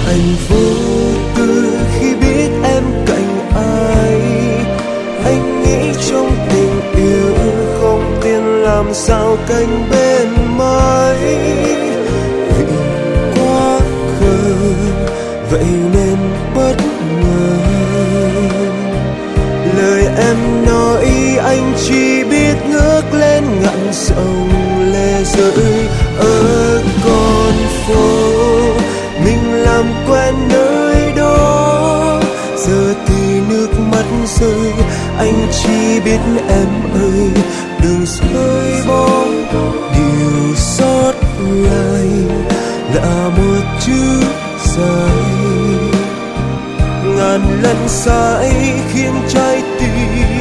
Anh vô tư khi biết em cạnh ai. Anh nghĩ trong tình yêu không tiền làm sao cạnh bên mãi. Vì quá khờ vậy nên bất ngờ. Lời em nói anh chỉ biết ngước lên ngặn sông lệ rơi ở con phố. Mình làm quen nơi đó, giờ thì nước mắt rơi. Anh chỉ biết em ơi đừng rơi bỏ. Điều sót lại là một chữ dài. Ngàn lần sai khiến trái tim